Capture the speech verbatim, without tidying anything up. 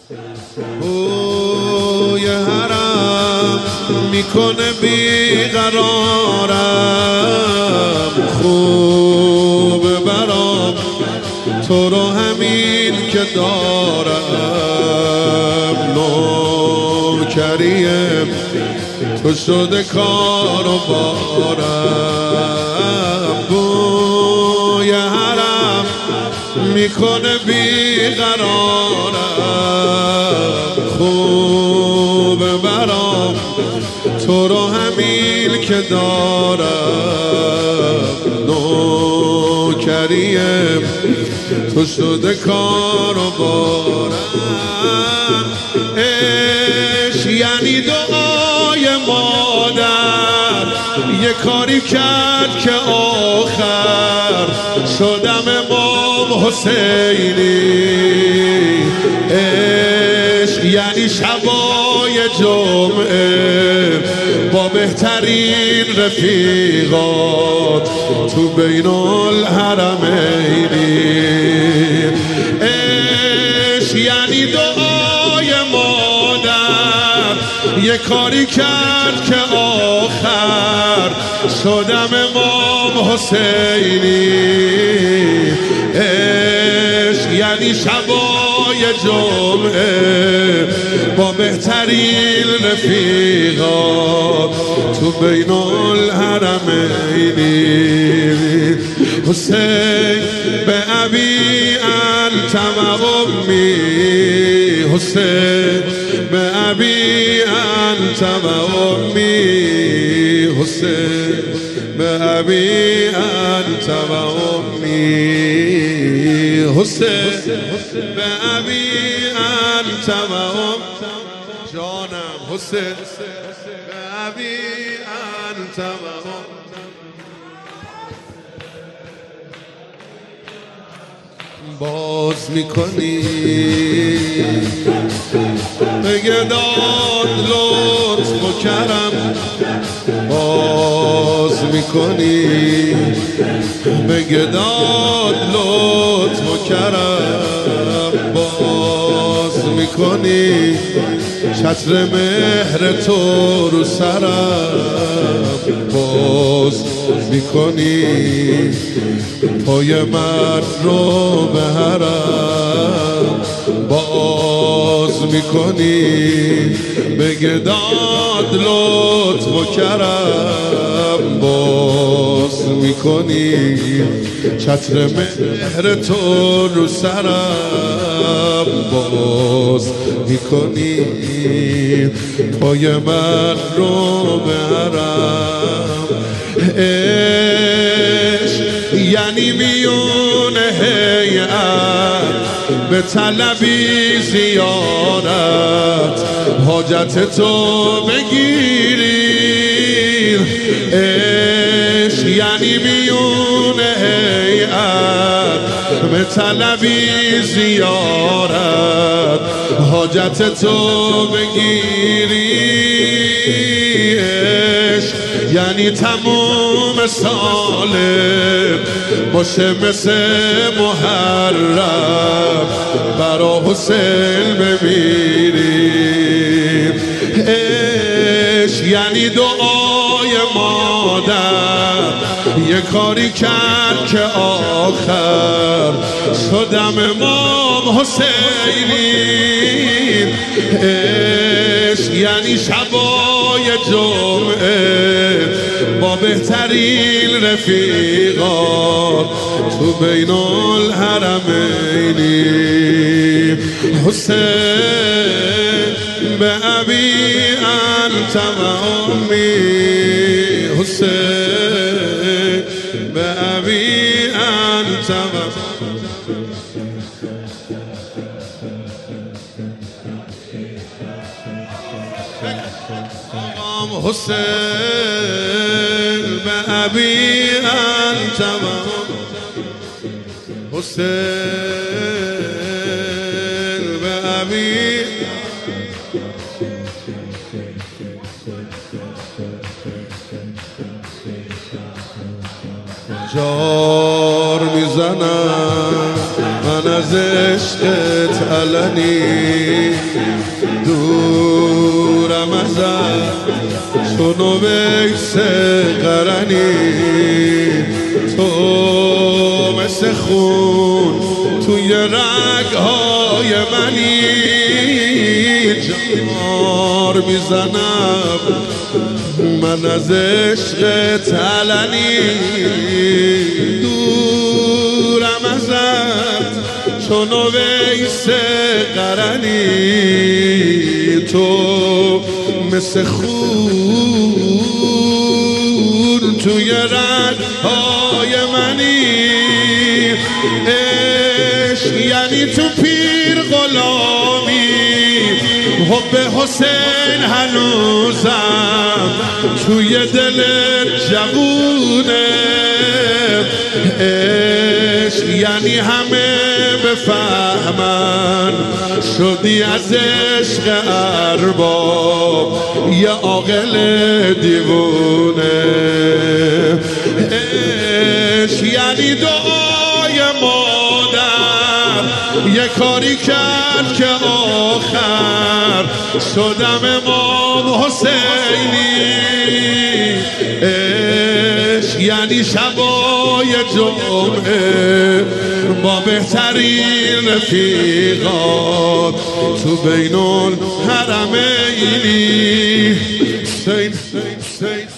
بوی حرم میکنه بیقرارم، خوب برام تو رو همین که دارم. نوکریم تو شده کار و بارم. بوی حرم میکنه بیقرارم، خوب برام تو رو همین که دارم. نوکریم تو شده کار و بارم. عشق یعنی دعای مادر، یه کاری کرد که آخر شدم امام حسینی. عشق یعنی شبای جمعه با بهترین رفیقات تو بین الحرمینی. عشق یعنی دعای مادر، یه کاری کرد که آخر شدم امام حسینی. عشق یعنی شبای جمعه با بهترین رفیقات تو بین الحرمینی. حسین به ابی انت و امی، حسین به ابی انت و امی، حسین به ابی انت و امی، حسین به ابی انت و امی. جانم حسین به ابی انت و امی. باز میکنی بگه داد لطف و کرم، باز میکنی بگه داد لطف و کرم، باز میکنی چتر مهر تو رو سرم، باز میکنی پای من رو به حرم، باز میکنی بگه داد لطف و کرم، باز میکنی چتر مهر تو رو سرم، باز میکنی پای من رو به حرم. عشق یعنی میون هیئت به طلبی زیارت حاجت تو بگیری. عشق یعنی میون هیئت به طلبی زیارت حاجت تو بگیری. عشق یعنی تموم ساله باشه مثل محرم برا حسین بمیریم. عشق یعنی دعای مادر، یه کاری کرد که آخر شدم امام حسینی. عشق یعنی شبای جمعه با بهترین رفیقات تو بین الحرمینی. حسین به ابی انت و امی، حسین به ابی انت و حسین به ابی انت و حسین به ابی. جار میزنم من من از عشقت علنی دورم ازت چون ویس قرنی تو مثل خون توی رگهای منی جمار میزنم من از عشقت علنی دورم ازت چون ویس قرنی تو مثل خون توی رگهای منی عشق یعنی تو پیر غلامی حب حسین هنوزم توی دل جوونه عشق یعنی همه بفهمن شدی از عشق ارباب یه عاقل دیوونه عشق یعنی دعای مادر یه کاری کرد که آخر شدم امام حسینی عشق یعنی شبای جمعه با بهترین رفیقات تو بین الحرمینی